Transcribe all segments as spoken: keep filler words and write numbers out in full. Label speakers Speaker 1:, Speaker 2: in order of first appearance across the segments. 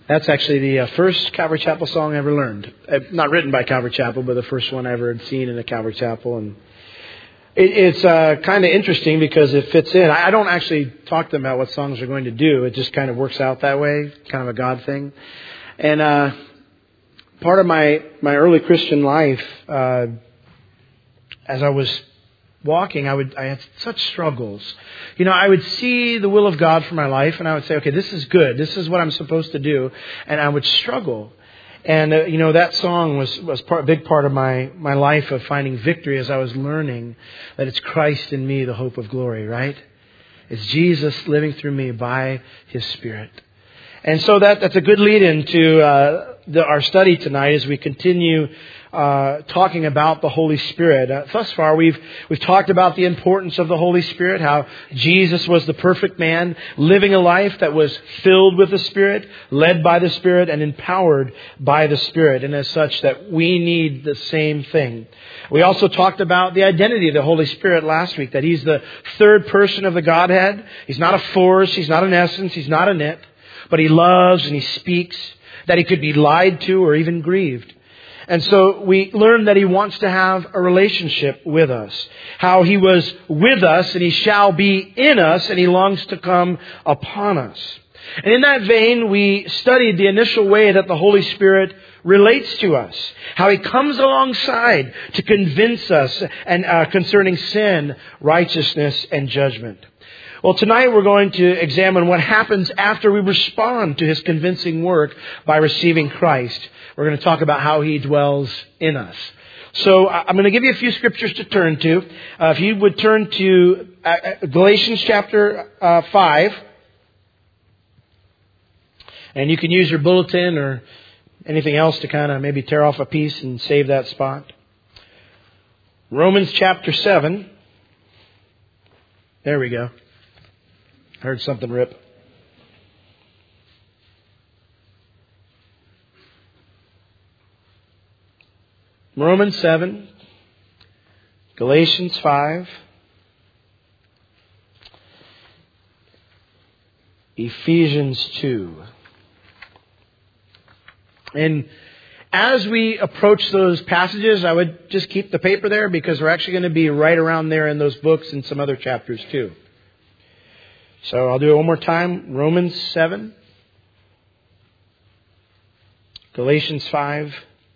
Speaker 1: That's actually the uh, first Calvary Chapel song I ever learned. Uh, not written by Calvary Chapel, but the first one I ever had seen in a Calvary Chapel. And it, it's uh, kind of interesting because it fits in. I, I don't actually talk to them about what songs they're going to do. It just kind of works out that way, kind of a God thing. And uh, part of my, my early Christian life, uh, as I was walking, I would I had such struggles. You know, I would see the will of God for my life, and I would say, okay, this is good. This is what I'm supposed to do. And I would struggle. And, uh, you know, that song was, was part, a big part of my, my life of finding victory as I was learning that it's Christ in me, the hope of glory, right? It's Jesus living through me by His Spirit. And so that that's a good lead into uh, the, our study tonight as we continue Uh, talking about the Holy Spirit. Uh, thus far, we've we've talked about the importance of the Holy Spirit, how Jesus was the perfect man, living a life that was filled with the Spirit, led by the Spirit, and empowered by the Spirit. And as such, that we need the same thing. We also talked about the identity of the Holy Spirit last week, that He's the third person of the Godhead. He's not a force, He's not an essence, He's not an it, but He loves and He speaks, that He could be lied to or even grieved. And so we learned that He wants to have a relationship with us. How He was with us and He shall be in us and He longs to come upon us. And in that vein, we studied the initial way that the Holy Spirit relates to us. How He comes alongside to convince us and uh, concerning sin, righteousness, and judgment. Well, tonight we're going to examine what happens after we respond to His convincing work by receiving Christ. We're going to talk about how He dwells in us. So I'm going to give you a few scriptures to turn to. Uh, if you would turn to uh, Galatians chapter uh, five. And you can use your bulletin or anything else to kind of maybe tear off a piece and save that spot. Romans chapter seven. There we go. Heard something rip. Romans seven, Galatians five, Ephesians two. And as we approach those passages, I would just keep the paper there because we're actually going to be right around there in those books and some other chapters too. So I'll do it one more time. Romans seven, Galatians five,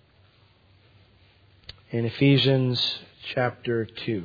Speaker 1: and Ephesians chapter two.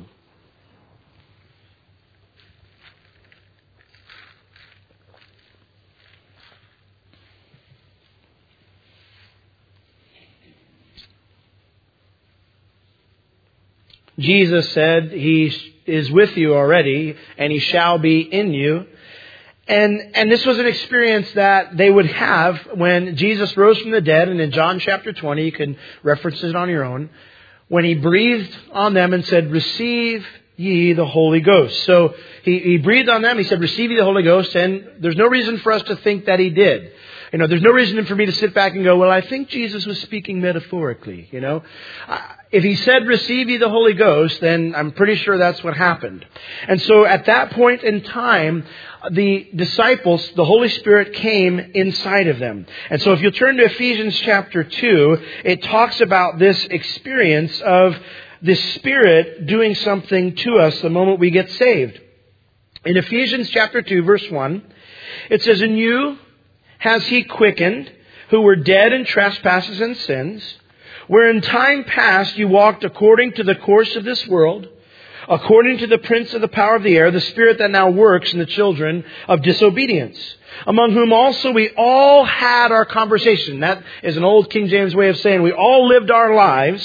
Speaker 1: Jesus said He is with you already, and He shall be in you. And and this was an experience that they would have when Jesus rose from the dead. And in John chapter twenty, you can reference it on your own, when He breathed on them and said, "Receive ye the Holy Ghost." So he, he breathed on them. He said, "Receive ye the Holy Ghost." And there's no reason for us to think that He did. You know, there's no reason for me to sit back and go, well, I think Jesus was speaking metaphorically, you know. Uh, if He said, "Receive ye the Holy Ghost," then I'm pretty sure that's what happened. And so at that point in time, the disciples, the Holy Spirit came inside of them. And so if you'll turn to Ephesians chapter two, it talks about this experience of the Spirit doing something to us the moment we get saved. In Ephesians chapter two, verse one, it says, "In you has He quickened, who were dead in trespasses and sins, where in time past you walked according to the course of this world, according to the prince of the power of the air, the spirit that now works in the children of disobedience, among whom also we all had our conversation." That is an old King James way of saying we all lived our lives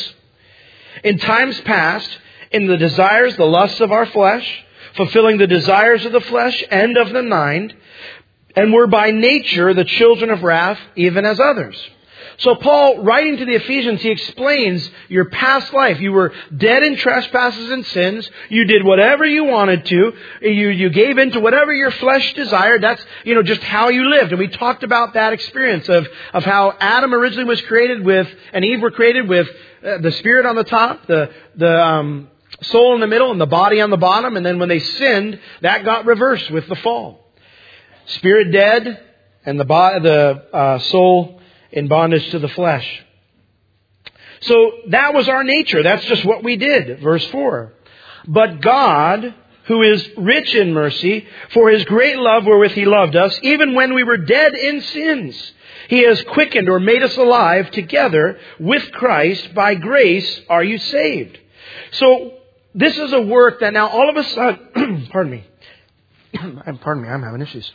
Speaker 1: in times past in the desires, the lusts of our flesh, fulfilling the desires of the flesh and of the mind, and were by nature the children of wrath, even as others. So Paul, writing to the Ephesians, he explains your past life. You were dead in trespasses and sins. You did whatever you wanted to. You, you gave in to whatever your flesh desired. That's, you know, just how you lived. And we talked about that experience of, of how Adam originally was created with, and Eve were created with uh, the spirit on the top, the, the, um, soul in the middle, and the body on the bottom. And then when they sinned, that got reversed with the fall. Spirit dead, and the, bo- the uh, soul in bondage to the flesh. So that was our nature. That's just what we did. Verse four. But God, who is rich in mercy, for His great love wherewith He loved us, even when we were dead in sins, He has quickened or made us alive together with Christ. By grace are you saved. So this is a work that now all of a sudden, pardon me, pardon me, I'm having issues.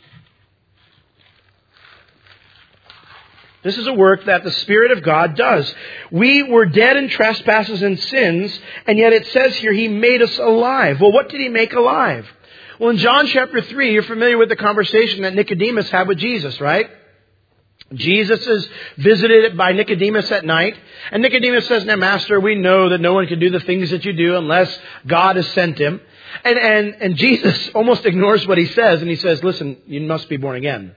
Speaker 1: This is a work that the Spirit of God does. We were dead in trespasses and sins, and yet it says here He made us alive. Well, what did He make alive? Well, in John chapter three, you're familiar with the conversation that Nicodemus had with Jesus, right? Jesus is visited by Nicodemus at night, and Nicodemus says, "Now, Master, we know that no one can do the things that you do unless God has sent him." And, and, and Jesus almost ignores what he says, and he says, "Listen, you must be born again."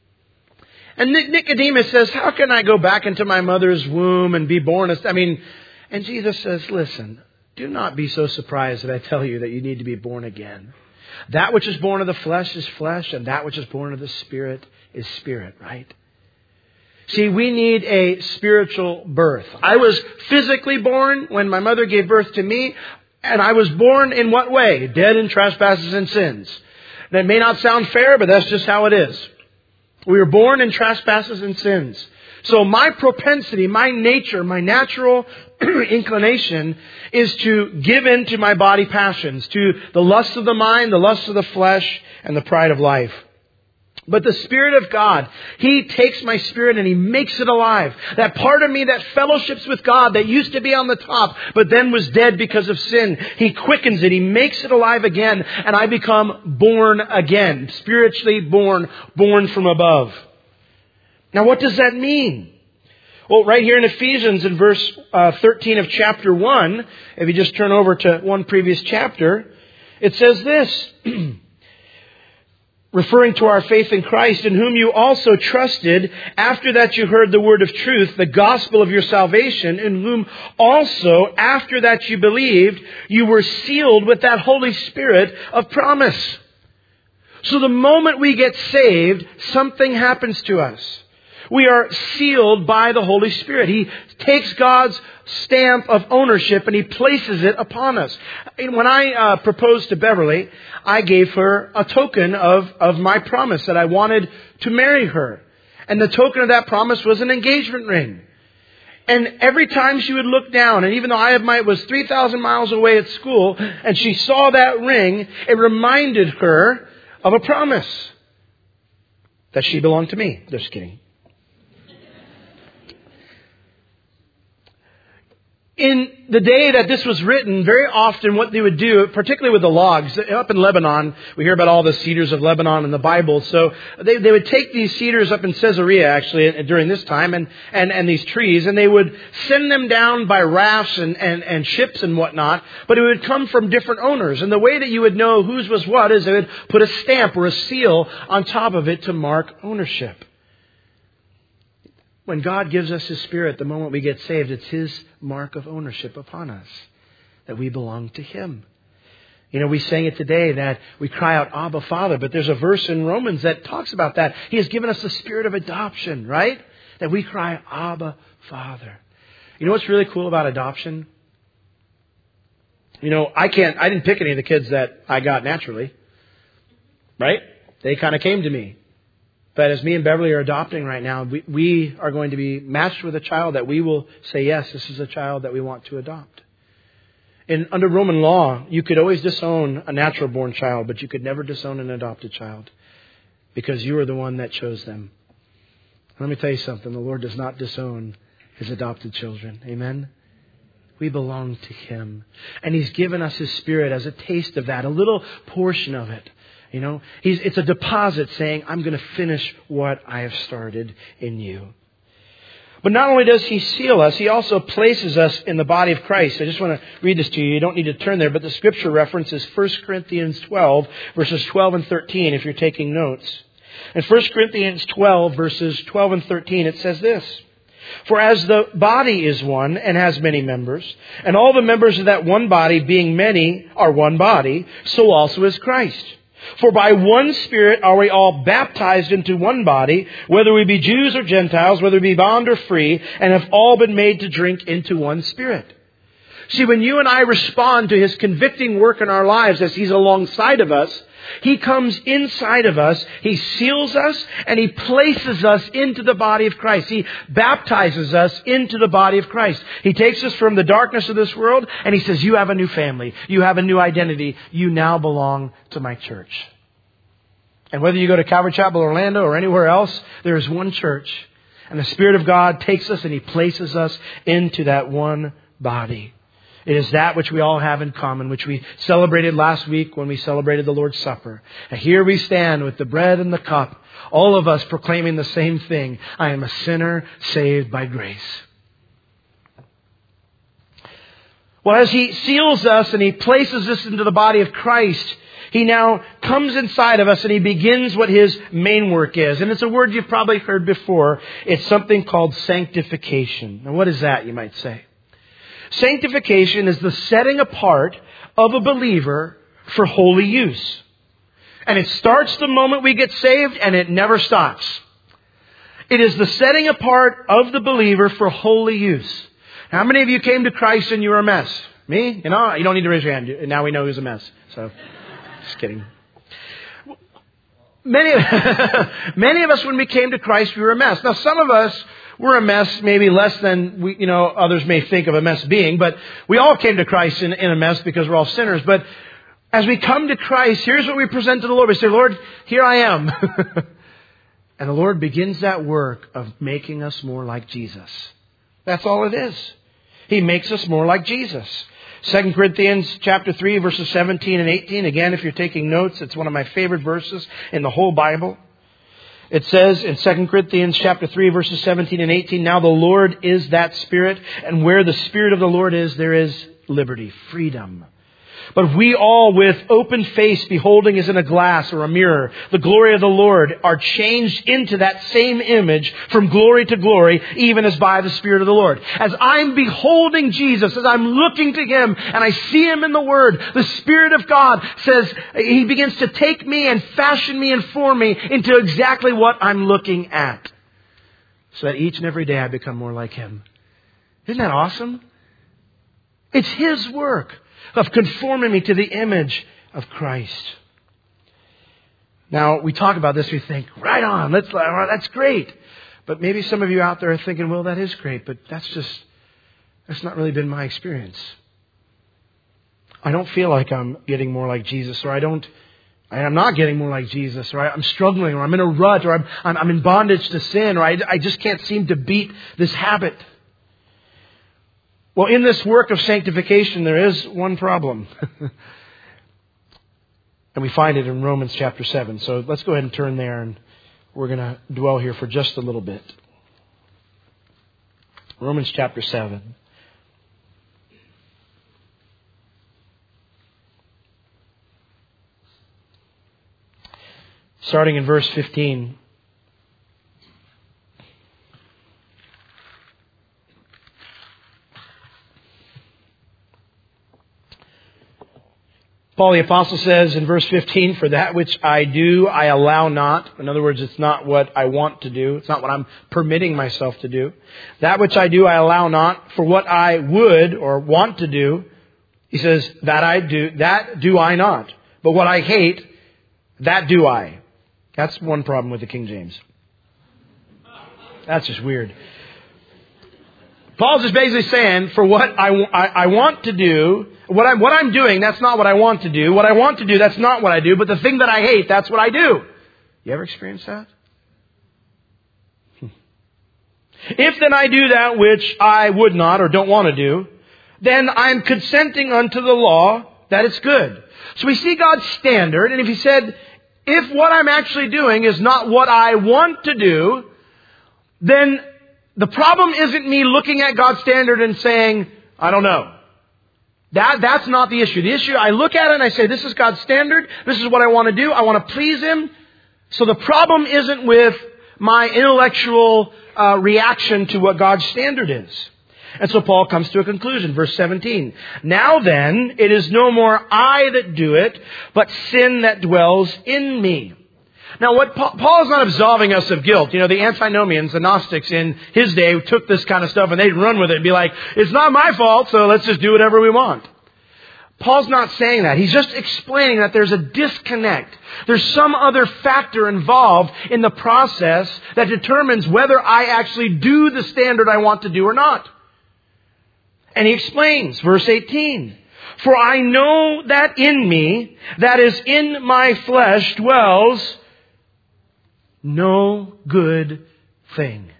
Speaker 1: And Nicodemus says, "How can I go back into my mother's womb and be born?" I mean, and Jesus says, "Listen, do not be so surprised that I tell you that you need to be born again. That which is born of the flesh is flesh, and that which is born of the Spirit is spirit," right? See, we need a spiritual birth. I was physically born when my mother gave birth to me, and I was born in what way? Dead in trespasses and sins. That may not sound fair, but that's just how it is. We were born in trespasses and sins. So my propensity, my nature, my natural inclination is to give in to my body passions, to the lusts of the mind, the lusts of the flesh, and the pride of life. But the Spirit of God, He takes my spirit and He makes it alive. That part of me that fellowships with God, that used to be on the top, but then was dead because of sin, He quickens it. He makes it alive again, and I become born again. Spiritually born, born from above. Now, what does that mean? Well, right here in Ephesians in verse uh, thirteen of chapter one, if you just turn over to one previous chapter, it says this, referring to our faith in Christ, "in whom you also trusted, after that you heard the word of truth, the gospel of your salvation, in whom also, after that you believed, you were sealed with that Holy Spirit of promise." So the moment we get saved, something happens to us. We are sealed by the Holy Spirit. He takes God's stamp of ownership and He places it upon us. When I uh, proposed to Beverly, I gave her a token of, of my promise that I wanted to marry her. And the token of that promise was an engagement ring. And every time she would look down, and even though I had my, was three thousand miles away at school, and she saw that ring, it reminded her of a promise that she belonged to me. Just kidding. In the day that this was written, very often what they would do, particularly with the logs, up in Lebanon, we hear about all the cedars of Lebanon in the Bible. So they, they would take these cedars up in Caesarea, actually, during this time, and, and, and these trees, and they would send them down by rafts and, and, and ships and whatnot, but it would come from different owners. And the way that you would know whose was what is they would put a stamp or a seal on top of it to mark ownership. When God gives us His Spirit, the moment we get saved, it's His mark of ownership upon us, that we belong to Him. You know, we sang it today that we cry out, "Abba, Father," but there's a verse in Romans that talks about that. He has given us the spirit of adoption, right? That we cry, "Abba, Father." You know what's really cool about adoption? You know, I can't, I didn't pick any of the kids that I got naturally, right? They kind of came to me. But as me and Beverly are adopting right now, we, we are going to be matched with a child that we will say, yes, this is a child that we want to adopt. And under Roman law, you could always disown a natural born child, but you could never disown an adopted child because you are the one that chose them. Let me tell you something. The Lord does not disown His adopted children. Amen? We belong to Him. And He's given us His Spirit as a taste of that, a little portion of it. You know, he's, it's a deposit saying, I'm going to finish what I have started in you. But not only does He seal us, He also places us in the body of Christ. I just want to read this to you. You don't need to turn there, but the scripture reference is First Corinthians twelve, verses twelve and thirteen, if you're taking notes. In First Corinthians twelve, verses twelve and thirteen, it says this: "For as the body is one and has many members, and all the members of that one body, being many, are one body, so also is Christ. For by one Spirit are we all baptized into one body, whether we be Jews or Gentiles, whether we be bond or free, and have all been made to drink into one Spirit. See, when you and I respond to His convicting work in our lives as He's alongside of us, He comes inside of us, He seals us, and He places us into the body of Christ. He baptizes us into the body of Christ. He takes us from the darkness of this world, and He says, you have a new family. You have a new identity. You now belong to my church. And whether you go to Calvary Chapel, Orlando, or anywhere else, there is one church. And the Spirit of God takes us and He places us into that one body. It is that which we all have in common, which we celebrated last week when we celebrated the Lord's Supper. And here we stand with the bread and the cup, all of us proclaiming the same thing. I am a sinner saved by grace. Well, as He seals us and He places us into the body of Christ, He now comes inside of us and He begins what His main work is. And it's a word you've probably heard before. It's something called sanctification. Now, what is that, you might say? Sanctification is the setting apart of a believer for holy use. And it starts the moment we get saved and it never stops. It is the setting apart of the believer for holy use. How many of you came to Christ and you were a mess? Me? You know, you don't need to raise your hand. Now we know who's a mess. So, just kidding. Many of, many of us, when we came to Christ, we were a mess. Now, some of us were a mess, maybe less than we, you know, others may think of a mess being, but we all came to Christ in, in a mess because we're all sinners. But as we come to Christ, here's what we present to the Lord. We say, Lord, here I am. And the Lord begins that work of making us more like Jesus. That's all it is. He makes us more like Jesus. Second Corinthians chapter three, verses seventeen and eighteen. Again, if you're taking notes, it's one of my favorite verses in the whole Bible. It says in Second Corinthians chapter three, verses seventeen and eighteen, now the Lord is that Spirit, and where the Spirit of the Lord is, there is liberty, freedom. But we all, with open face, beholding as in a glass or a mirror, the glory of the Lord, are changed into that same image from glory to glory, even as by the Spirit of the Lord. As I'm beholding Jesus, as I'm looking to Him, and I see Him in the Word, the Spirit of God says, He begins to take me and fashion me and form me into exactly what I'm looking at. So that each and every day I become more like Him. Isn't that awesome? It's His work of conforming me to the image of Christ. Now, we talk about this, we think, right on, let's, that's great. But maybe some of you out there are thinking, well, that is great, but that's just, that's not really been my experience. I don't feel like I'm getting more like Jesus, or I don't, I'm not getting more like Jesus, or I'm struggling, or I'm in a rut, or I'm, I'm, I'm in bondage to sin, or I, I just can't seem to beat this habit. Well, in this work of sanctification, there is one problem. And we find it in Romans chapter seven. So let's go ahead and turn there, and we're going to dwell here for just a little bit. Romans chapter seven. Starting in verse fifteen. Paul the Apostle says in verse fifteen, for that which I do, I allow not. In other words, it's not what I want to do. It's not what I'm permitting myself to do. That which I do, I allow not. For what I would or want to do, he says, that I do, that do I not. But what I hate, that do I. That's one problem with the King James. That's just weird. Paul's just basically saying, for what I, I, I want to do, what I'm, what I'm doing, that's not what I want to do. What I want to do, that's not what I do. But the thing that I hate, that's what I do. You ever experienced that? Hmm. If then I do that which I would not or don't want to do, then I'm consenting unto the law that it's good. So we see God's standard, and if He said, if what I'm actually doing is not what I want to do, then the problem isn't me looking at God's standard and saying, I don't know. That, that's not the issue. The issue, I look at it and I say, this is God's standard. This is what I want to do. I want to please Him. So the problem isn't with my intellectual uh, reaction to what God's standard is. And so Paul comes to a conclusion, verse seventeen. Now then, it is no more I that do it, but sin that dwells in me. Now, what Paul, Paul is not absolving us of guilt. You know, the antinomians, the Gnostics in his day took this kind of stuff and they'd run with it and be like, it's not my fault, so let's just do whatever we want. Paul's not saying that. He's just explaining that there's a disconnect. There's some other factor involved in the process that determines whether I actually do the standard I want to do or not. And he explains, verse eighteen, for I know that in me, that is in my flesh, dwells no good thing.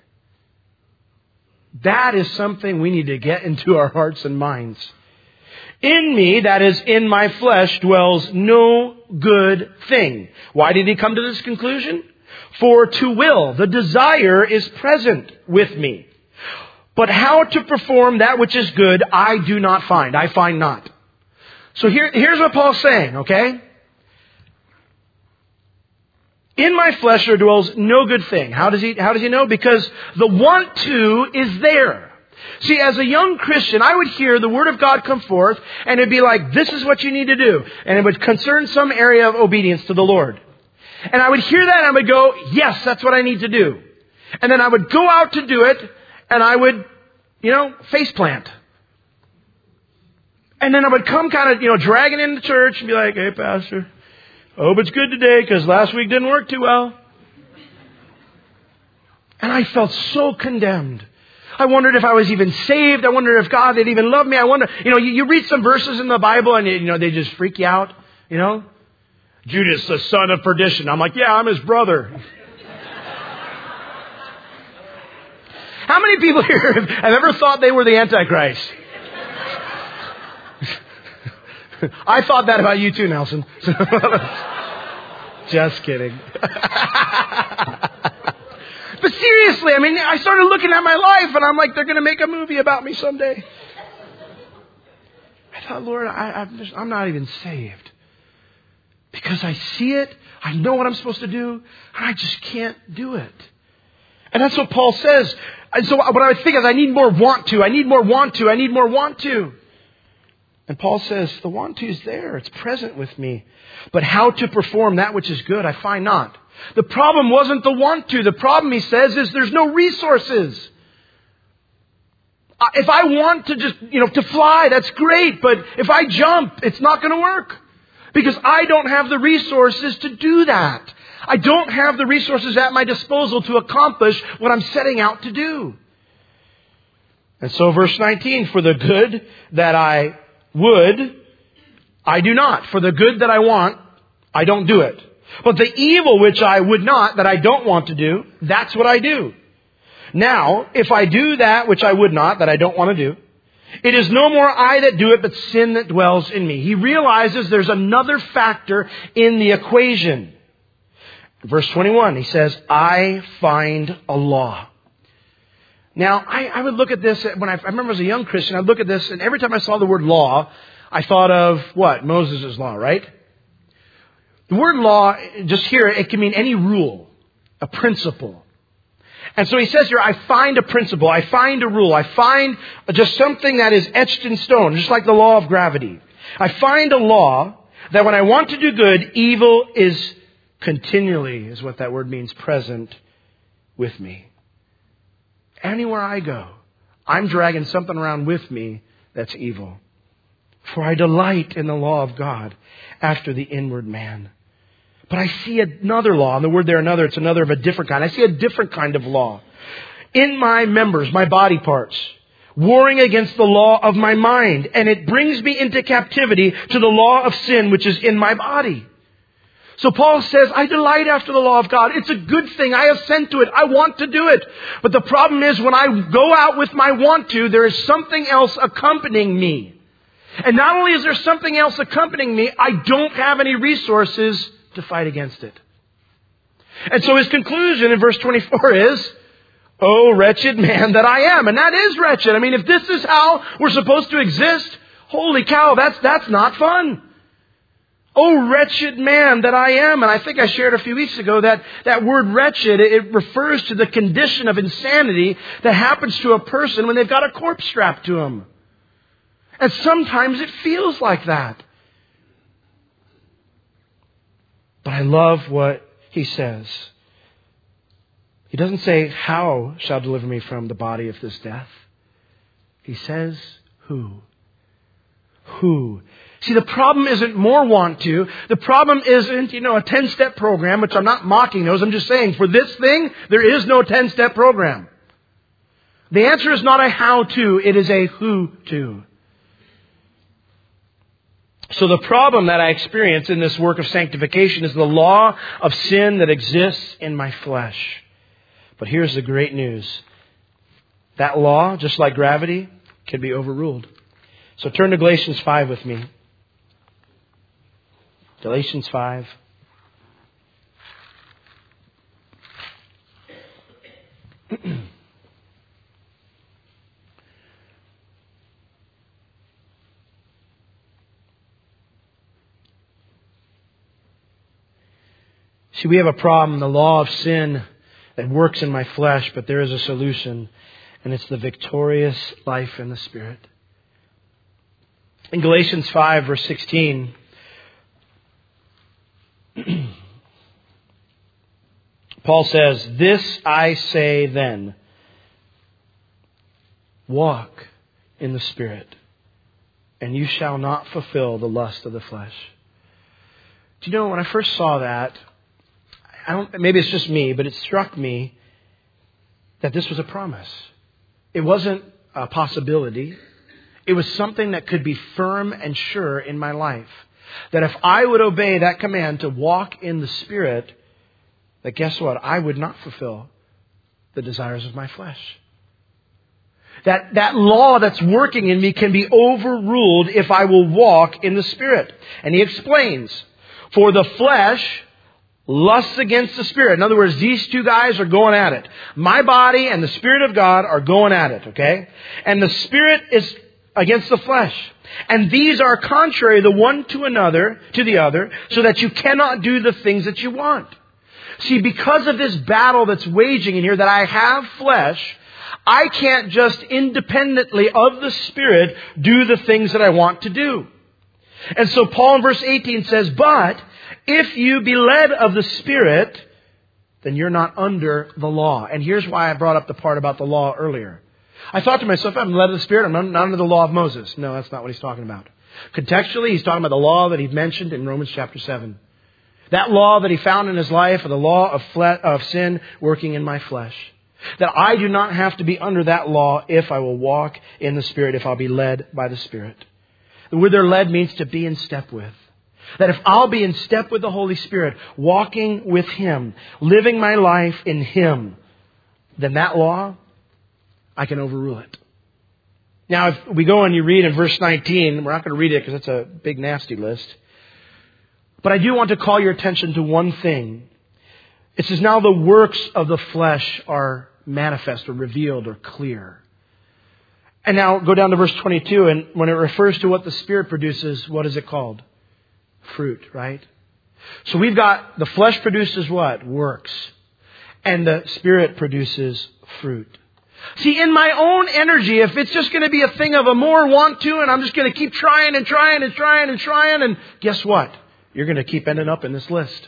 Speaker 1: That is something we need to get into our hearts and minds. In me, that is in my flesh, dwells no good thing. Why did he come to this conclusion? For to will, the desire is present with me. But how to perform that which is good, I do not find. I find not. So here, here's what Paul's saying, okay? In my flesh there dwells no good thing. How does he, how does he know? Because the want to is there. See, as a young Christian, I would hear the Word of God come forth, and it'd be like, this is what you need to do. And it would concern some area of obedience to the Lord. And I would hear that, and I would go, yes, that's what I need to do. And then I would go out to do it, and I would, you know, face plant. And then I would come kind of, you know, dragging into church and be like, hey, Pastor, I hope it's good today, because last week didn't work too well. And I felt so condemned. I wondered if I was even saved. I wondered if God had even loved me. I wonder, you know, you, you read some verses in the Bible and, you know, they just freak you out, you know. Judas, the son of perdition. I'm like, yeah, I'm his brother. How many people here have ever thought they were the Antichrist? I thought that about you too, Nelson. Just kidding. But seriously, I mean, I started looking at my life and I'm like, they're going to make a movie about me someday. I thought, Lord, I, I'm, just, I'm not even saved. Because I see it, I know what I'm supposed to do, and I just can't do it. And that's what Paul says. And so what I think is, I need more want to, I need more want to, I need more want to. And Paul says, the want to is there, it's present with me. But how to perform that which is good, I find not. The problem wasn't the want to. The problem, he says, is there's no resources. If I want to just, you know, to fly, that's great. But if I jump, it's not going to work. Because I don't have the resources to do that. I don't have the resources at my disposal to accomplish what I'm setting out to do. And so verse nineteen, for the good that I would, I do not. For the good that I want, I don't do it. But the evil which I would not, that I don't want to do, that's what I do. Now, if I do that which I would not, that I don't want to do, it is no more I that do it, but sin that dwells in me. He realizes there's another factor in the equation. Verse twenty-one, he says, I find a law. Now, I, I would look at this, when I, I remember as a young Christian, I'd look at this, and every time I saw the word law, I thought of what? Moses' law, right? The word law, just here, it can mean any rule, a principle. And so he says here, I find a principle, I find a rule, I find just something that is etched in stone, just like the law of gravity. I find a law that when I want to do good, evil is continually, is what that word means, present with me. Anywhere I go, I'm dragging something around with me that's evil. For I delight in the law of God after the inward man. But I see another law, and the word there, another, it's another of a different kind. I see a different kind of law in my members, my body parts, warring against the law of my mind. And it brings me into captivity to the law of sin, which is in my body. So Paul says, I delight after the law of God. It's a good thing. I assent to it. I want to do it. But the problem is when I go out with my want to, there is something else accompanying me. And not only is there something else accompanying me, I don't have any resources to fight against it. And so his conclusion in verse twenty-four is, oh, wretched man that I am. And that is wretched. I mean, if this is how we're supposed to exist, holy cow, that's, that's not fun. Oh, wretched man that I am. And I think I shared a few weeks ago that that word wretched, it refers to the condition of insanity that happens to a person when they've got a corpse strapped to them. And sometimes it feels like that. But I love what he says. He doesn't say, how shall deliver me from the body of this death? He says, who? Who? See, the problem isn't more want to. The problem isn't, you know, a ten-step program, which I'm not mocking those. I'm just saying, for this thing, there is no ten-step program. The answer is not a how-to, it is a who-to. So the problem that I experience in this work of sanctification is the law of sin that exists in my flesh. But here's the great news. That law, just like gravity, can be overruled. So turn to Galatians five with me. Galatians five. See, we have a problem, the law of sin that works in my flesh, but there is a solution, and it's the victorious life in the Spirit. In Galatians five, verse sixteen, Paul says, "This I say then, walk in the Spirit, and you shall not fulfill the lust of the flesh." Do you know, when I first saw that, I don't, maybe it's just me, but it struck me that this was a promise. It wasn't a possibility. It was something that could be firm and sure in my life. That if I would obey that command to walk in the Spirit, that guess what? I would not fulfill the desires of my flesh. That, that law that's working in me can be overruled if I will walk in the Spirit. And he explains, for the flesh lusts against the Spirit. In other words, these two guys are going at it. My body and the Spirit of God are going at it, okay? And the Spirit is against the flesh. And these are contrary the one to another, to the other, so that you cannot do the things that you want. See, because of this battle that's waging in here, that I have flesh, I can't just independently of the Spirit do the things that I want to do. And so Paul in verse eighteen says, but if you be led of the Spirit, then you're not under the law. And here's why I brought up the part about the law earlier. I thought to myself, I'm led of the Spirit, I'm not under the law of Moses. No, that's not what he's talking about. Contextually, he's talking about the law that he mentioned in Romans chapter seven. That law that he found in his life, or the law of, fle- of sin working in my flesh. That I do not have to be under that law if I will walk in the Spirit, if I'll be led by the Spirit. The word there, led, means to be in step with. That if I'll be in step with the Holy Spirit, walking with Him, living my life in Him, then that law, I can overrule it. Now, if we go and you read in verse nineteen, we're not going to read it because it's a big nasty list. But I do want to call your attention to one thing. It says, now the works of the flesh are manifest or revealed or clear. And now go down to verse twenty-two, and when it refers to what the Spirit produces, what is it called? Fruit, right? So we've got the flesh produces what? Works. And the Spirit produces fruit. See, in my own energy, if it's just going to be a thing of a more want to, and I'm just going to keep trying and trying and trying and trying, and guess what? You're going to keep ending up in this list.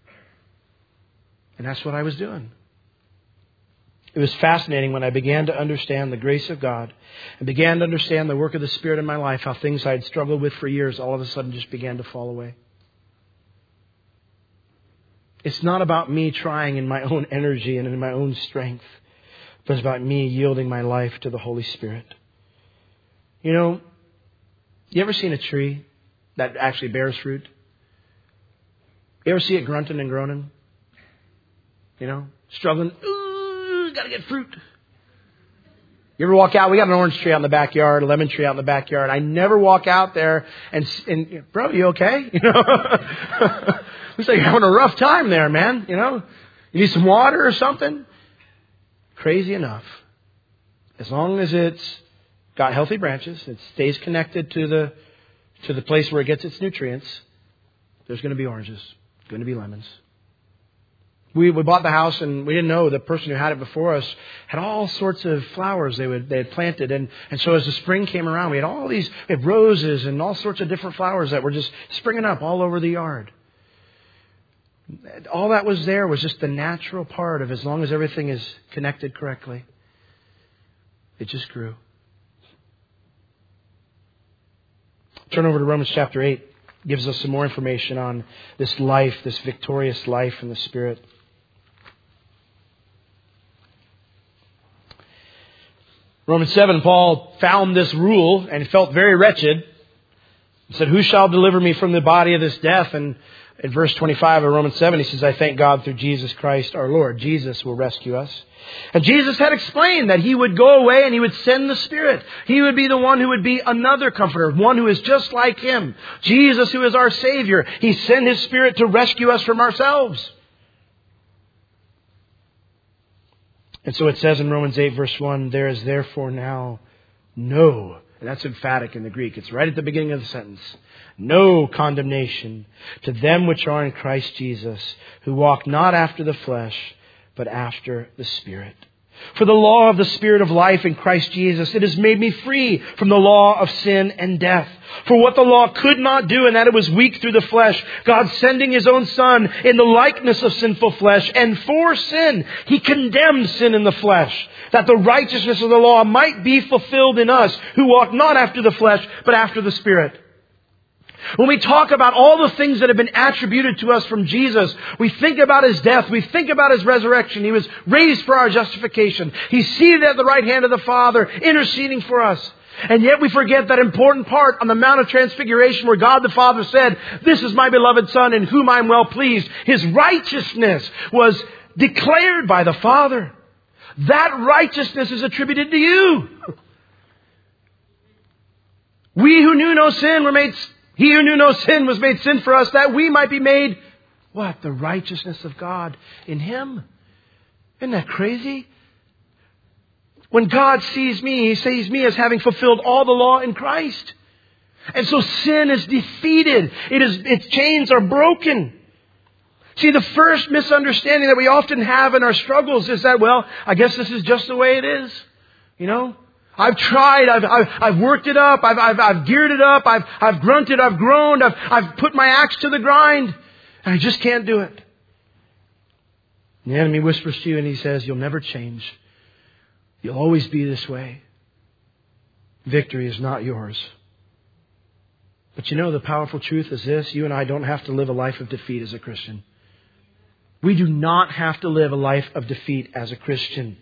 Speaker 1: And that's what I was doing. It was fascinating when I began to understand the grace of God and began to understand the work of the Spirit in my life, how things I had struggled with for years all of a sudden just began to fall away. It's not about me trying in my own energy and in my own strength, but it's about me yielding my life to the Holy Spirit. You know, you ever seen a tree that actually bears fruit? You ever see it grunting and groaning? You know, struggling. Ooh, got to get fruit. You ever walk out? We got an orange tree out in the backyard, a lemon tree out in the backyard. I never walk out there and, and bro, you okay? You know, looks like you're having a rough time there, man. You know, you need some water or something. Crazy enough, as long as it's got healthy branches, it stays connected to the to the place where it gets its nutrients, There's going to be oranges. Going to be lemons. We we bought the house and we didn't know the person who had it before us had all sorts of flowers they would they had planted, and, and so as the spring came around, we had all these we had roses and all sorts of different flowers that were just springing up all over the yard. All that was there was just the natural part of, as long as everything is connected correctly, it just grew. Turn over to Romans chapter eight. Gives us some more information on this life, this victorious life in the Spirit. Romans seven, Paul found this rule and felt very wretched. He said, who shall deliver me from the body of this death? And in verse twenty-five of Romans seven, he says, I thank God through Jesus Christ our Lord. Jesus will rescue us. And Jesus had explained that He would go away and He would send the Spirit. He would be the one who would be another comforter, one who is just like Him. Jesus, who is our Savior, He sent His Spirit to rescue us from ourselves. And so it says in Romans eight verse one, there is therefore now no, and that's emphatic in the Greek. It's right at the beginning of the sentence. No condemnation to them which are in Christ Jesus, who walk not after the flesh, but after the Spirit. For the law of the Spirit of life in Christ Jesus, it has made me free from the law of sin and death. For what the law could not do, in that it was weak through the flesh, God sending His own Son in the likeness of sinful flesh, and for sin, He condemned sin in the flesh, that the righteousness of the law might be fulfilled in us, who walk not after the flesh, but after the Spirit. When we talk about all the things that have been attributed to us from Jesus, we think about His death, we think about His resurrection. He was raised for our justification. He's seated at the right hand of the Father, interceding for us. And yet we forget that important part on the Mount of Transfiguration where God the Father said, this is my beloved Son in whom I am well pleased. His righteousness was declared by the Father. That righteousness is attributed to you. We who knew no sin were made He who knew no sin was made sin for us, that we might be made, what? The righteousness of God in Him. Isn't that crazy? When God sees me, He sees me as having fulfilled all the law in Christ. And so sin is defeated. It is, its chains are broken. See, the first misunderstanding that we often have in our struggles is that, well, I guess this is just the way it is. You know? I've tried, I've, I've, I've worked it up, I've, I've, I've geared it up, I've, I've grunted, I've groaned, I've, I've put my axe to the grind, and I just can't do it. And the enemy whispers to you and he says, you'll never change. You'll always be this way. Victory is not yours. But you know, the powerful truth is this, you and I don't have to live a life of defeat as a Christian. We do not have to live a life of defeat as a Christian.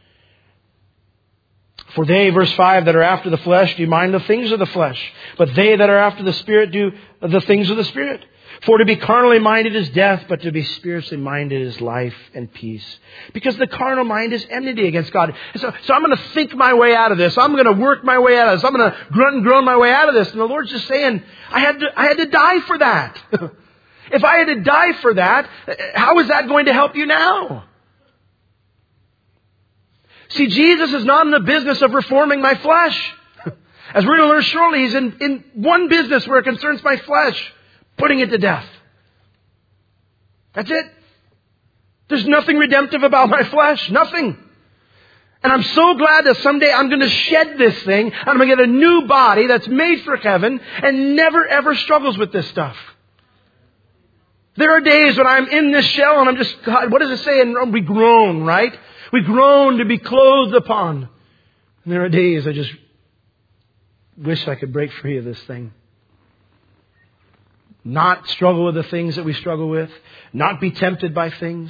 Speaker 1: For they, verse five, that are after the flesh do mind the things of the flesh. But they that are after the Spirit do the things of the Spirit. For to be carnally minded is death, but to be spiritually minded is life and peace. Because the carnal mind is enmity against God. So, so I'm going to think my way out of this. I'm going to work my way out of this. I'm going to grunt and groan my way out of this. And the Lord's just saying, I had to, I had to die for that. If I had to die for that, how is that going to help you now? See, Jesus is not in the business of reforming my flesh. As we're going to learn shortly, He's in, in one business where it concerns my flesh, putting it to death. That's it. There's nothing redemptive about my flesh. Nothing. And I'm so glad that someday I'm going to shed this thing. And I'm going to get a new body that's made for heaven and never ever struggles with this stuff. There are days when I'm in this shell and I'm just, God, what does it say? And we groan, right? We groan to be clothed upon. And there are days I just wish I could break free of this thing. Not struggle with the things that we struggle with. Not be tempted by things.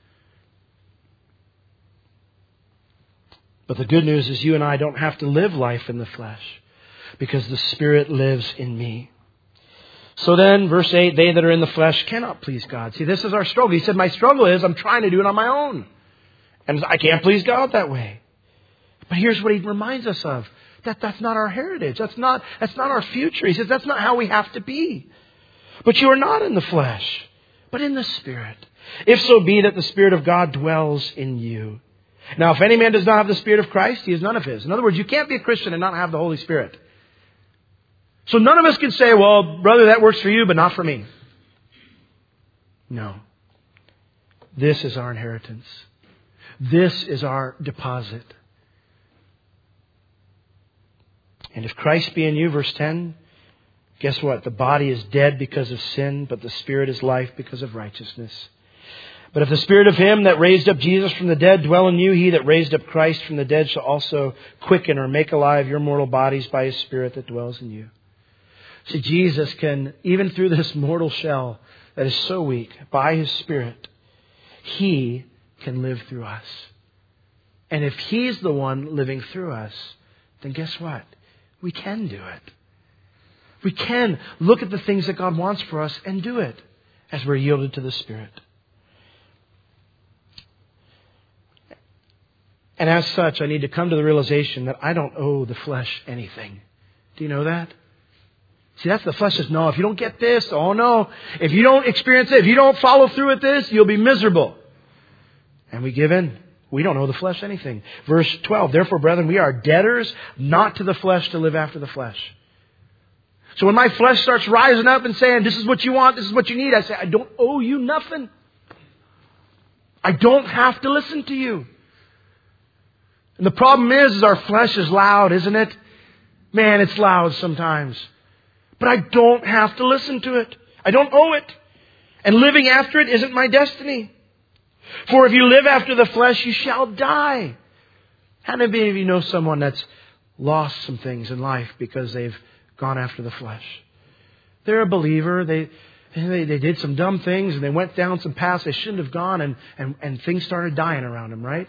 Speaker 1: But the good news is you and I don't have to live life in the flesh, because the Spirit lives in me. So then, verse eight, they that are in the flesh cannot please God. See, this is our struggle. He said, my struggle is I'm trying to do it on my own. And I can't please God that way. But here's what He reminds us of. That that's not our heritage. That's not, that's not our future. He says that's not how we have to be. But you are not in the flesh, but in the Spirit. If so be that the Spirit of God dwells in you. Now, if any man does not have the Spirit of Christ, he is none of His. In other words, you can't be a Christian and not have the Holy Spirit. So none of us can say, well, brother, that works for you, but not for me. No. This is our inheritance. This is our deposit. And if Christ be in you, verse ten, guess what? The body is dead because of sin, but the Spirit is life because of righteousness. But if the Spirit of Him that raised up Jesus from the dead dwell in you, He that raised up Christ from the dead shall also quicken or make alive your mortal bodies by His Spirit that dwells in you. See, Jesus can, even through this mortal shell that is so weak, by His Spirit, He can live through us. And if He's the one living through us, then guess what? We can do it. We can look at the things that God wants for us and do it as we're yielded to the Spirit. And as such, I need to come to the realization that I don't owe the flesh anything. Do you know that? See, that's the flesh says, no, if you don't get this, oh no. If you don't experience it, if you don't follow through with this, you'll be miserable. And we give in. We don't owe the flesh anything. Verse twelve, therefore, brethren, we are debtors not to the flesh to live after the flesh. So when my flesh starts rising up and saying, this is what you want, this is what you need, I say, I don't owe you nothing. I don't have to listen to you. And the problem is, is our flesh is loud, isn't it? Man, it's loud sometimes. But I don't have to listen to it. I don't owe it. And living after it isn't my destiny. For if you live after the flesh, you shall die. How many of you know someone that's lost some things in life because they've gone after the flesh? They're a believer. They, they, they did some dumb things and they went down some paths they shouldn't have gone and, and, and things started dying around them, right?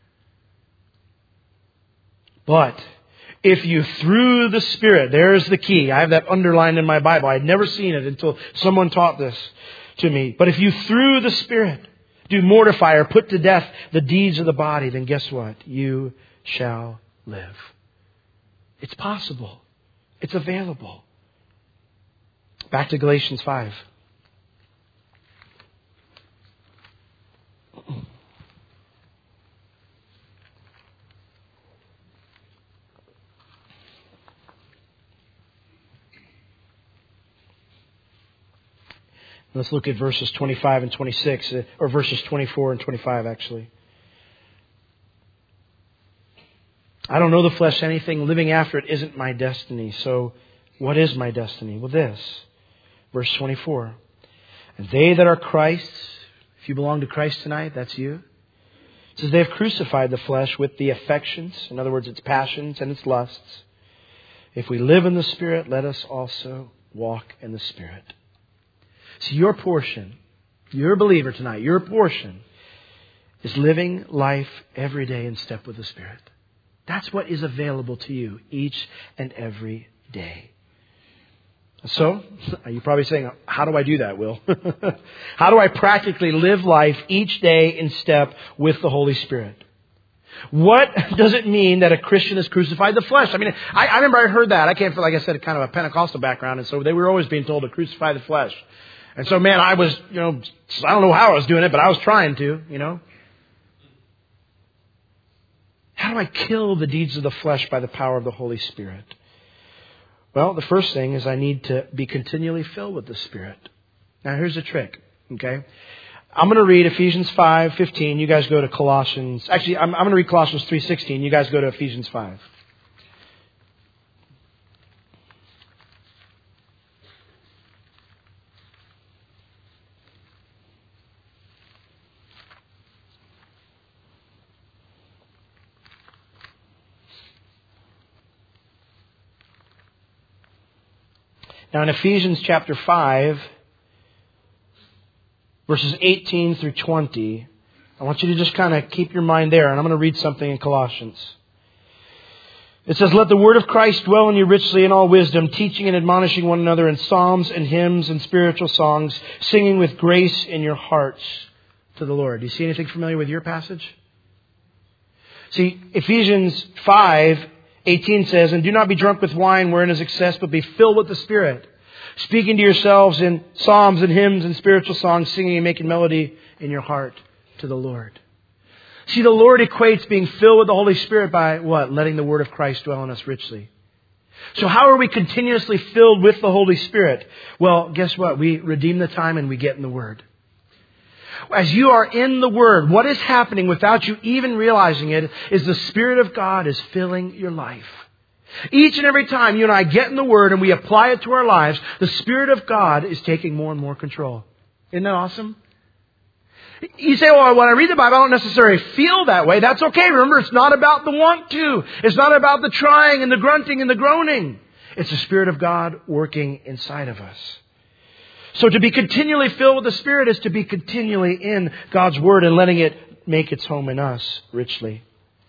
Speaker 1: But if you through the Spirit, there's the key. I have that underlined in my Bible. I'd never seen it until someone taught this to me. But if you through the Spirit do mortify or put to death the deeds of the body, then guess what? You shall live. It's possible. It's available. Back to Galatians five. Let's look at verses twenty-five and twenty-six, or verses twenty-four and twenty-five actually. I don't know the flesh anything. Living after it isn't my destiny. So what is my destiny? Well, this. Verse twenty-four. And they that are Christ's, if you belong to Christ tonight, that's you. It says they have crucified the flesh with the affections. In other words, its passions and its lusts. If we live in the Spirit, let us also walk in the Spirit. So your portion, you're a believer tonight, your portion is living life every day in step with the Spirit. That's what is available to you each and every day. So, you're probably saying, how do I do that, Will? How do I practically live life each day in step with the Holy Spirit? What does it mean that a Christian has crucified the flesh? I mean, I, I remember I heard that. I came from, like I said, kind of a Pentecostal background, and so they were always being told to crucify the flesh. And so, man, I was, you know, I don't know how I was doing it, but I was trying to, you know. How do I kill the deeds of the flesh by the power of the Holy Spirit? Well, the first thing is I need to be continually filled with the Spirit. Now, here's the trick, okay? I'm going to read Ephesians five fifteen. You guys go to Colossians. Actually, I'm, I'm going to read Colossians three sixteen. You guys go to Ephesians five. Now in Ephesians chapter five, verses eighteen through twenty, I want you to just kind of keep your mind there, and I'm going to read something in Colossians. It says, let the word of Christ dwell in you richly in all wisdom, teaching and admonishing one another in psalms and hymns and spiritual songs, singing with grace in your hearts to the Lord. Do you see anything familiar with your passage? See, Ephesians five eighteen says, and do not be drunk with wine wherein is excess, but be filled with the Spirit, speaking to yourselves in psalms and hymns and spiritual songs, singing and making melody in your heart to the Lord. See, the Lord equates being filled with the Holy Spirit by what? Letting the word of Christ dwell in us richly. So how are we continuously filled with the Holy Spirit? Well, guess what? We redeem the time and we get in the Word. as you are in the Word, what is happening without you even realizing it is the Spirit of God is filling your life. Each and every time you and I get in the Word and we apply it to our lives, the Spirit of God is taking more and more control. Isn't that awesome? You say, well, when I read the Bible, I don't necessarily feel that way. That's okay. Remember, it's not about the want to. It's not about the trying and the grunting and the groaning. It's the Spirit of God working inside of us. So to be continually filled with the Spirit is to be continually in God's Word and letting it make its home in us richly.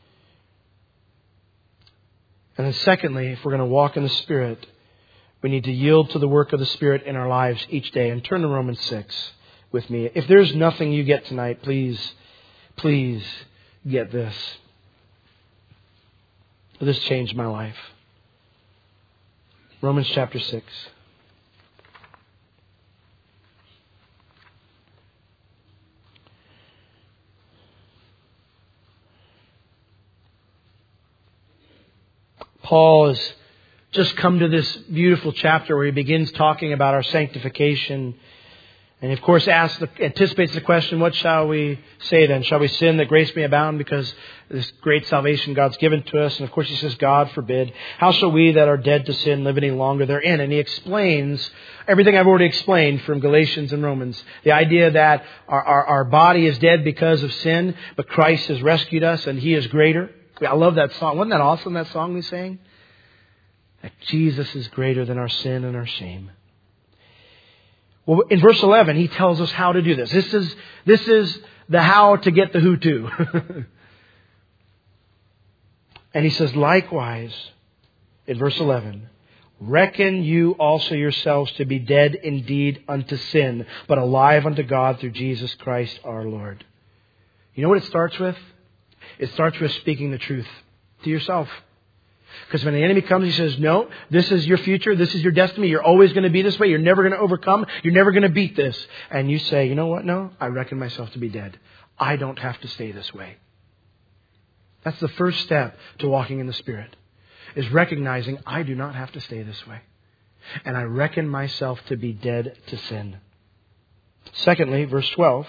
Speaker 1: And then secondly, if we're going to walk in the Spirit, we need to yield to the work of the Spirit in our lives each day. And turn to Romans six with me. If there's nothing you get tonight, please, please get this. This changed my life. Romans chapter six. Paul has just come to this beautiful chapter where he begins talking about our sanctification. And of course asks the, anticipates the question, what shall we say then? Shall we sin that grace may abound because this great salvation God's given to us? And of course he says, God forbid. How shall we that are dead to sin live any longer therein? And he explains everything I've already explained from Galatians and Romans. The idea that our, our, our body is dead because of sin, but Christ has rescued us and He is greater. I love that song. Wasn't that awesome, that song we sang? That Jesus is greater than our sin and our shame. Well, in verse eleven, he tells us how to do this. This is, this is the how to get the who to. And he says, likewise, in verse eleven, reckon you also yourselves to be dead indeed unto sin, but alive unto God through Jesus Christ our Lord. You know what it starts with? It starts with speaking the truth to yourself. Because when the enemy comes, he says, no, this is your future. This is your destiny. You're always going to be this way. You're never going to overcome. You're never going to beat this. And you say, you know what? No, I reckon myself to be dead. I don't have to stay this way. That's the first step to walking in the Spirit, is recognizing I do not have to stay this way. And I reckon myself to be dead to sin. Secondly, verse twelve.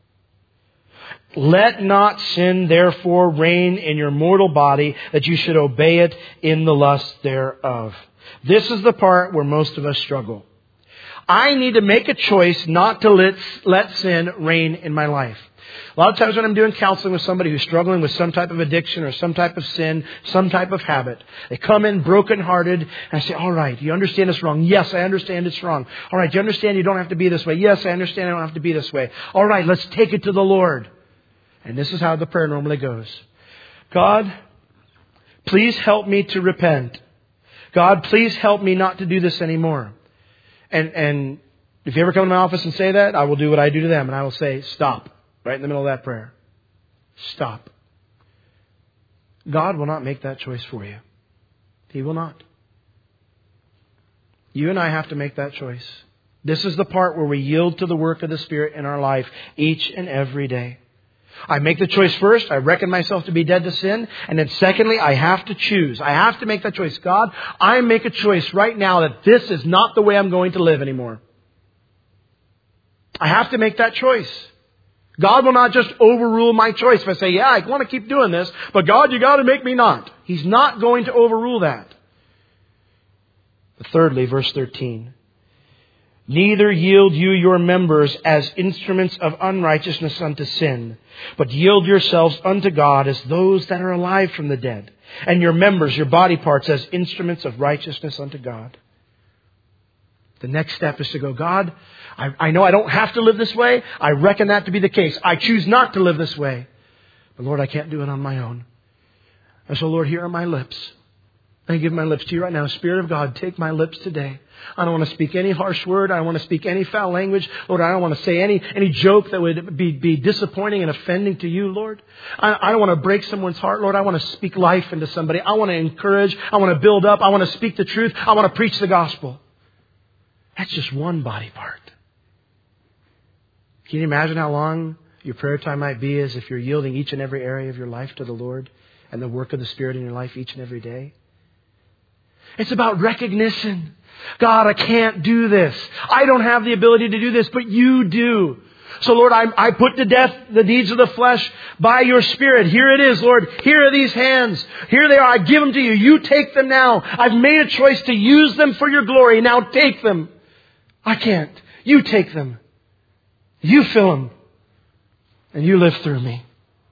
Speaker 1: Let not sin therefore reign in your mortal body, that you should obey it in the lust thereof. This is the part where most of us struggle. I need to make a choice not to let, let sin reign in my life. A lot of times when I'm doing counseling with somebody who's struggling with some type of addiction or some type of sin, some type of habit, they come in brokenhearted and I say, all right, you understand it's wrong? Yes, I understand it's wrong. All right, you understand you don't have to be this way? Yes, I understand I don't have to be this way. All right, let's take it to the Lord. And this is how the prayer normally goes. God, please help me to repent. God, please help me not to do this anymore. And, and if you ever come to my office and say that, I will do what I do to them. And I will say, stop. Right in the middle of that prayer. Stop. God will not make that choice for you. He will not. You and I have to make that choice. This is the part where we yield to the work of the Spirit in our life each and every day. I make the choice first. I reckon myself to be dead to sin. And then secondly, I have to choose. I have to make that choice. God, I make a choice right now that this is not the way I'm going to live anymore. I have to make that choice. God will not just overrule my choice if I say, yeah, I want to keep doing this, but God, you got to make me not. He's not going to overrule that. But thirdly, verse thirteen. Neither yield you your members as instruments of unrighteousness unto sin, but yield yourselves unto God as those that are alive from the dead, and your members, your body parts, as instruments of righteousness unto God. The next step is to go, God, I, I know I don't have to live this way. I reckon that to be the case. I choose not to live this way. But Lord, I can't do it on my own. And so Lord, here are my lips. I give my lips to you right now. Spirit of God, take my lips today. I don't want to speak any harsh word. I don't want to speak any foul language. Lord, I don't want to say any, any joke that would be, be disappointing and offending to you, Lord. I, I don't want to break someone's heart, Lord. I want to speak life into somebody. I want to encourage. I want to build up. I want to speak the truth. I want to preach the gospel. That's just one body part. Can you imagine how long your prayer time might be as if you're yielding each and every area of your life to the Lord and the work of the Spirit in your life each and every day? It's about recognition. God, I can't do this. I don't have the ability to do this, but you do. So Lord, I, I put to death the deeds of the flesh by your Spirit. Here it is, Lord. Here are these hands. Here they are. I give them to you. You take them now. I've made a choice to use them for your glory. Now take them. I can't. You take them. You fill them. And you live through me.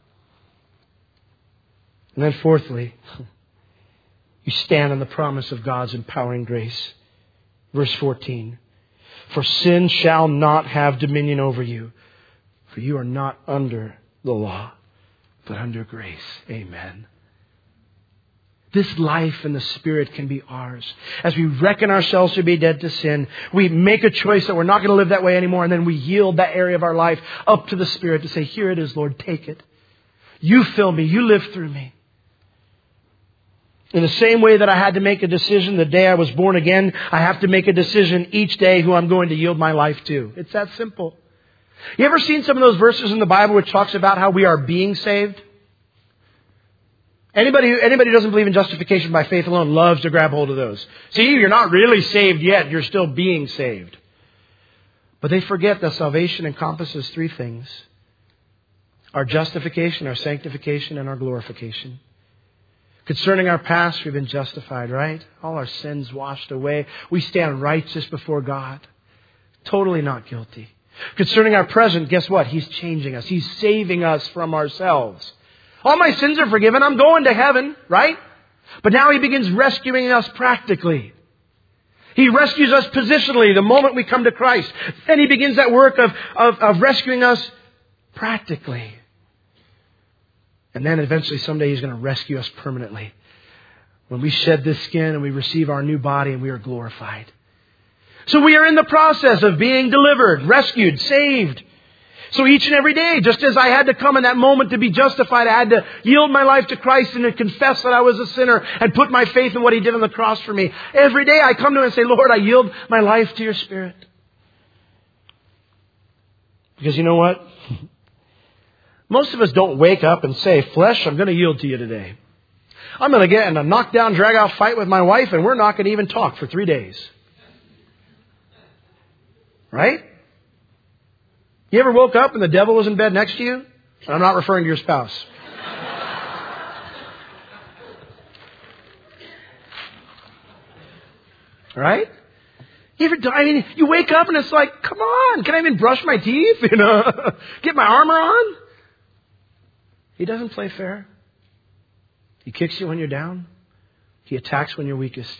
Speaker 1: And then fourthly, you stand on the promise of God's empowering grace. Verse fourteen. For sin shall not have dominion over you, for you are not under the law, but under grace. Amen. This life in the Spirit can be ours. As we reckon ourselves to be dead to sin, we make a choice that we're not going to live that way anymore, and then we yield that area of our life up to the Spirit to say, here it is, Lord, take it. You fill me. You live through me. In the same way that I had to make a decision the day I was born again, I have to make a decision each day who I'm going to yield my life to. It's that simple. You ever seen some of those verses in the Bible which talks about how we are being saved? Anybody, anybody who doesn't believe in justification by faith alone loves to grab hold of those. See, you're not really saved yet. You're still being saved. But they forget that salvation encompasses three things. Our justification, our sanctification, and our glorification. Concerning our past, we've been justified, right? All our sins washed away. We stand righteous before God. Totally not guilty. Concerning our present, guess what? He's changing us. He's saving us from ourselves. All my sins are forgiven. I'm going to heaven, right? But now He begins rescuing us practically. He rescues us positionally the moment we come to Christ. Then He begins that work of, of, of rescuing us practically. And then eventually someday He's going to rescue us permanently. When we shed this skin and we receive our new body and we are glorified. So we are in the process of being delivered, rescued, saved. So each and every day, just as I had to come in that moment to be justified, I had to yield my life to Christ and to confess that I was a sinner and put my faith in what He did on the cross for me. Every day I come to Him and say, Lord, I yield my life to your Spirit. Because you know what? Most of us don't wake up and say, flesh, I'm going to yield to you today. I'm going to get in a knockdown, drag-out fight with my wife and we're not going to even talk for three days. Right? You ever woke up and the devil was in bed next to you? And I'm not referring to your spouse. Right? You ever, I mean, you wake up and it's like, come on, can I even brush my teeth? You know, get my armor on? He doesn't play fair. He kicks you when you're down. He attacks when you're weakest.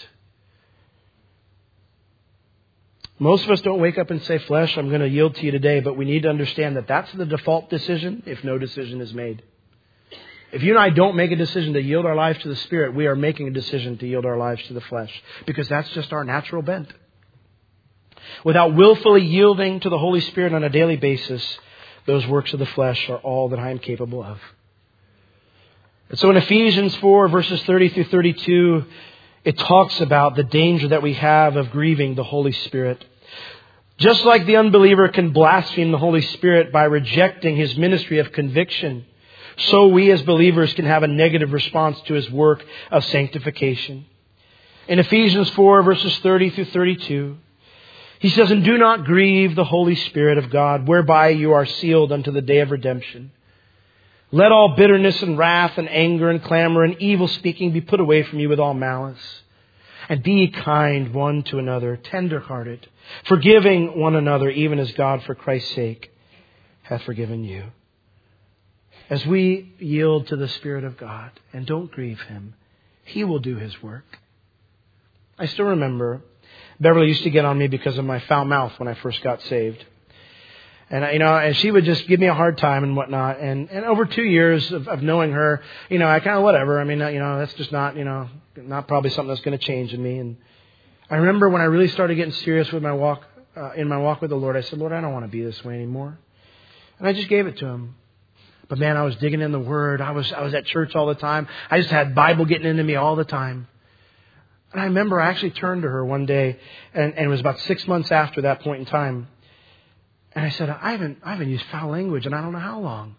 Speaker 1: Most of us don't wake up and say, flesh, I'm going to yield to you today. But we need to understand that that's the default decision if no decision is made. If you and I don't make a decision to yield our lives to the Spirit, we are making a decision to yield our lives to the flesh. Because that's just our natural bent. Without willfully yielding to the Holy Spirit on a daily basis, those works of the flesh are all that I am capable of. And so in Ephesians four, verses thirty through thirty-two, it talks about the danger that we have of grieving the Holy Spirit. Just like the unbeliever can blaspheme the Holy Spirit by rejecting His ministry of conviction, so we as believers can have a negative response to His work of sanctification. In Ephesians four, verses thirty through thirty-two, he says, and do not grieve the Holy Spirit of God, whereby you are sealed unto the day of redemption. Let all bitterness and wrath and anger and clamor and evil speaking be put away from you with all malice. And be ye kind one to another, tender-hearted, forgiving one another, even as God for Christ's sake hath forgiven you. As we yield to the Spirit of God and don't grieve Him, He will do His work. I still remember Beverly used to get on me because of my foul mouth when I first got saved. And, you know, and she would just give me a hard time and whatnot. And, and over two years of, of knowing her, you know, I kind of whatever. I mean, you know, that's just not, you know, not probably something that's going to change in me. And I remember when I really started getting serious with my walk, uh, in my walk with the Lord, I said, Lord, I don't want to be this way anymore. And I just gave it to Him. But man, I was digging in the Word. I was, I was at church all the time. I just had Bible getting into me all the time. And I remember I actually turned to her one day, and, and it was about six months after that point in time. And I said, I haven't, I haven't used foul language in I don't know how long.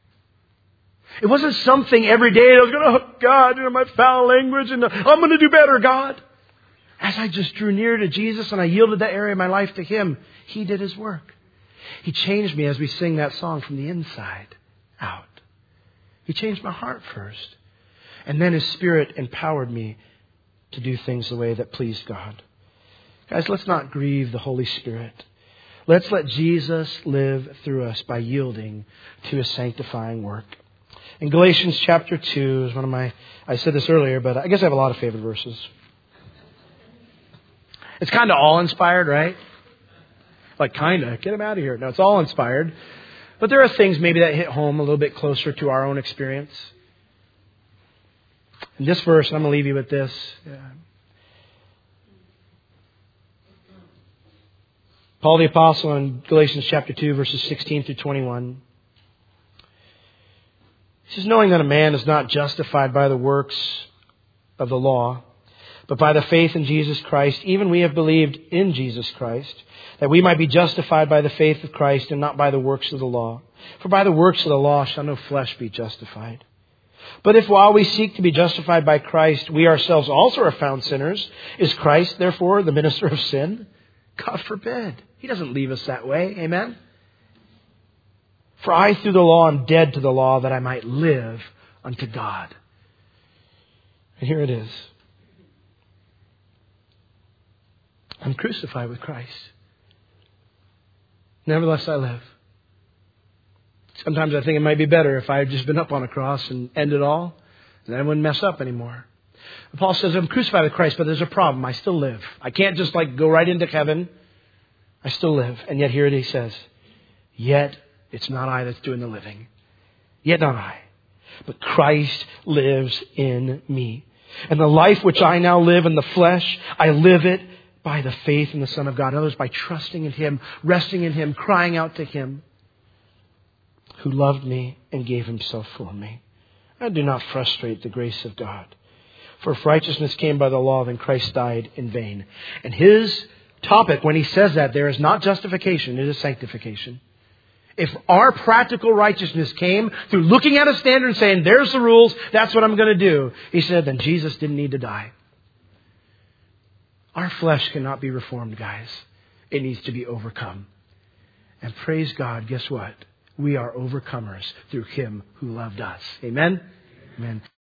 Speaker 1: It wasn't something every day I was going, oh God, you know, my foul language, and I'm going to do better, God. As I just drew near to Jesus and I yielded that area of my life to Him, He did His work. He changed me as we sing that song from the inside out. He changed my heart first. And then His Spirit empowered me to do things the way that pleased God. Guys, let's not grieve the Holy Spirit. Let's let Jesus live through us by yielding to His sanctifying work. In Galatians chapter two is one of my, I said this earlier, but I guess I have a lot of favorite verses. It's kind of all inspired, right? Like kind of, get them out of here. No, it's all inspired. But there are things maybe that hit home a little bit closer to our own experience. In this verse, and I'm going to leave you with this. Yeah. Paul the Apostle in Galatians chapter two, verses sixteen through twenty-one. He says, knowing that a man is not justified by the works of the law, but by the faith in Jesus Christ, even we have believed in Jesus Christ, that we might be justified by the faith of Christ and not by the works of the law. For by the works of the law shall no flesh be justified. But if while we seek to be justified by Christ, we ourselves also are found sinners, is Christ therefore the minister of sin? God forbid. He doesn't leave us that way. Amen? For I through the law am dead to the law that I might live unto God. And here it is. I'm crucified with Christ. Nevertheless I live. Sometimes I think it might be better if I had just been up on a cross and ended all. Then I wouldn't mess up anymore. And Paul says, I'm crucified with Christ, but there's a problem. I still live. I can't just like go right into heaven. I still live. And yet here it is, he says, yet it's not I that's doing the living. Yet not I. But Christ lives in me. And the life which I now live in the flesh, I live it by the faith in the Son of God. In other words, by trusting in Him, resting in Him, crying out to Him who loved me and gave Himself for me. I do not frustrate the grace of God. For if righteousness came by the law, then Christ died in vain. And his topic, when he says that, there is not justification, it is sanctification. If our practical righteousness came through looking at a standard and saying, there's the rules, that's what I'm going to do, he said, then Jesus didn't need to die. Our flesh cannot be reformed, guys. It needs to be overcome. And praise God, guess what? We are overcomers through Him who loved us. Amen? Amen.